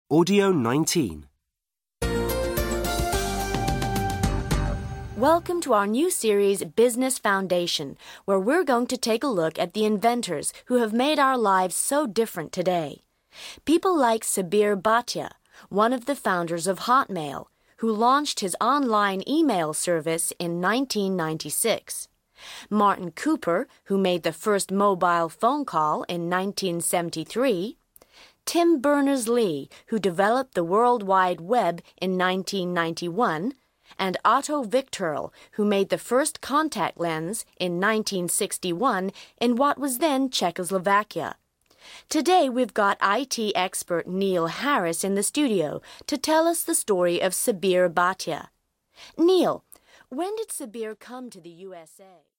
Audio 19. Welcome to our new series, Business Foundation, where we're going to take a look at the inventors who have made our lives so different today. People like Sabir Bhatia, one of the founders of Hotmail, who launched his online email service in 1996. Martin Cooper, who made the first mobile phone call in 1973. Tim Berners-Lee, who developed the World Wide Web in 1991, and Otto Victorl, who made the first contact lens in 1961 in what was then Czechoslovakia. Today we've got IT expert Neil Harris in the studio to tell us the story of Sabir Bhatia. Neil, when did Sabir come to the USA?